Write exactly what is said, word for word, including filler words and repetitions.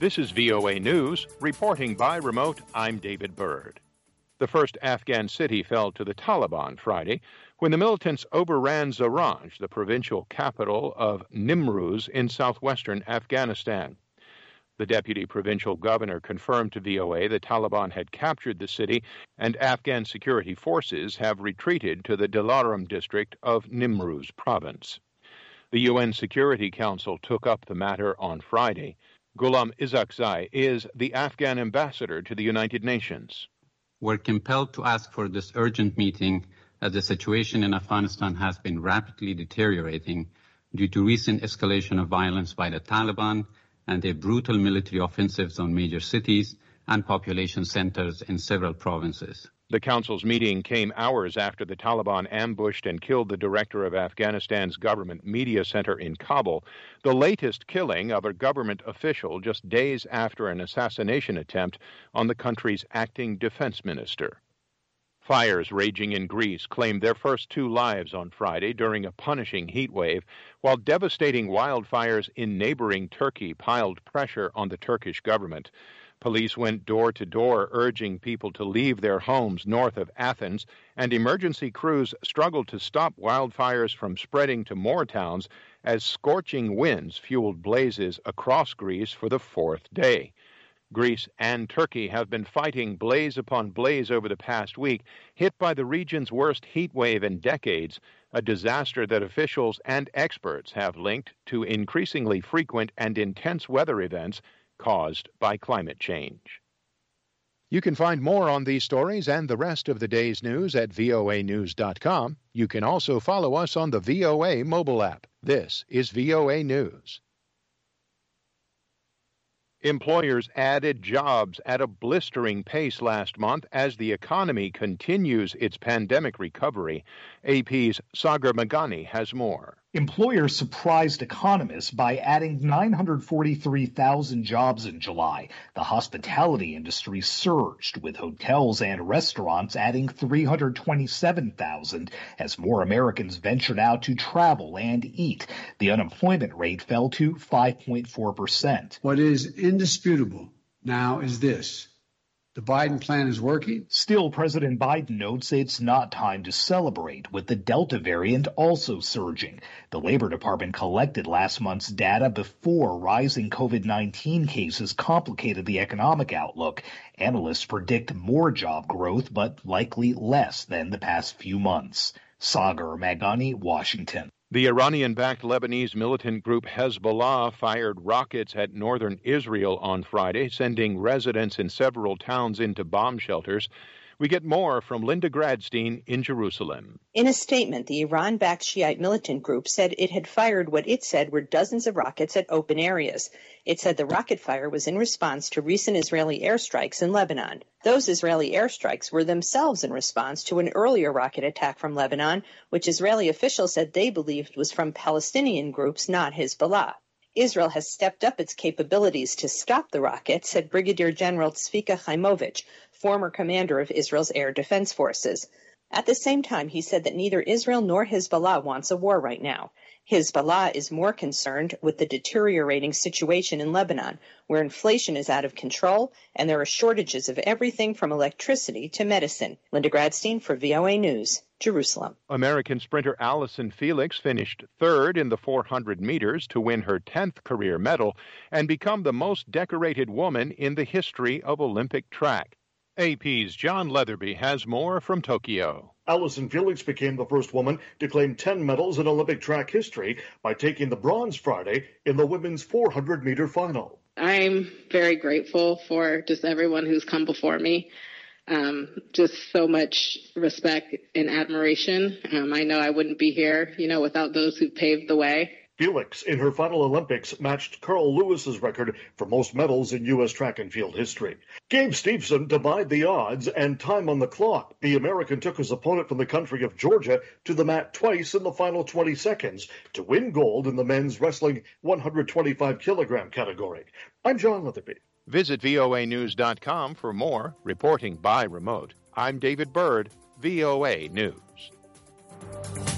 This is V O A News, reporting by remote. I'm David Byrd. The first Afghan city fell to the Taliban Friday when the militants overran Zaranj, the provincial capital of Nimruz in southwestern Afghanistan. The deputy provincial governor confirmed to V O A the Taliban had captured the city and Afghan security forces have retreated to the Dilaram district of Nimruz province. The U N Security Council took up the matter on Friday. Ghulam Isaaqzai is the Afghan ambassador to the United Nations. We're compelled to ask for this urgent meeting as the situation in Afghanistan has been rapidly deteriorating due to recent escalation of violence by the Taliban and their brutal military offensives on major cities and population centers in several provinces. The council's meeting came hours after the Taliban ambushed and killed the director of Afghanistan's government media center in Kabul, the latest killing of a government official just days after an assassination attempt on the country's acting defense minister. Fires raging in Greece claimed their first two lives on Friday during a punishing heat wave, while devastating wildfires in neighboring Turkey piled pressure on the Turkish government. Police went door to door urging people to leave their homes north of Athens, and emergency crews struggled to stop wildfires from spreading to more towns as scorching winds fueled blazes across Greece for the fourth day. Greece and Turkey have been fighting blaze upon blaze over the past week, hit by the region's worst heat wave in decades, a disaster that officials and experts have linked to increasingly frequent and intense weather events caused by climate change. You can find more on these stories and the rest of the day's news at V O A news dot com. You can also follow us on the V O A mobile app. This is V O A News. Employers added jobs at a blistering pace last month as the economy continues its pandemic recovery. A P's Sagar Meghani has more. Employers surprised economists by adding nine hundred forty-three thousand jobs in July. The hospitality industry surged, with hotels and restaurants adding three hundred twenty-seven thousand as more Americans ventured out to travel and eat. The unemployment rate fell to five point four percent. What is indisputable now is this. The Biden plan is working. Still, President Biden notes it's not time to celebrate, with the Delta variant also surging. The Labor Department collected last month's data before rising COVID nineteen cases complicated the economic outlook. Analysts predict more job growth, but likely less than the past few months. Sagar Meghani, Washington. The Iranian-backed Lebanese militant group Hezbollah fired rockets at northern Israel on Friday, sending residents in several towns into bomb shelters. We get more from Linda Gradstein in Jerusalem. In a statement, the Iran-backed Shiite militant group said it had fired what it said were dozens of rockets at open areas. It said the rocket fire was in response to recent Israeli airstrikes in Lebanon. Those Israeli airstrikes were themselves in response to an earlier rocket attack from Lebanon, which Israeli officials said they believed was from Palestinian groups, not Hezbollah. Israel has stepped up its capabilities to stop the rockets, said Brigadier General Tzvika Chaimovich, former commander of Israel's air defense forces. At the same time, he said that neither Israel nor Hezbollah wants a war right now. Hezbollah is more concerned with the deteriorating situation in Lebanon, where inflation is out of control and there are shortages of everything from electricity to medicine. Linda Gradstein for V O A News, Jerusalem. American sprinter Allison Felix finished third in the four hundred meters to win her tenth career medal and become the most decorated woman in the history of Olympic track. A P's John Leatherby has more from Tokyo. Allison Felix became the first woman to claim ten medals in Olympic track history by taking the bronze Friday in the women's four hundred meter final. I'm very grateful for just everyone who's come before me. Um, just so much respect and admiration. Um, I know I wouldn't be here, you know, without those who paved the way. Felix, in her final Olympics, matched Carl Lewis's record for most medals in U S track and field history. Gabe Steveson defied the odds and time on the clock. The American took his opponent from the country of Georgia to the mat twice in the final twenty seconds to win gold in the men's wrestling one hundred twenty-five kilogram category. I'm John Leatherby. Visit V O A news dot com for more. Reporting by remote, I'm David Byrd, V O A News.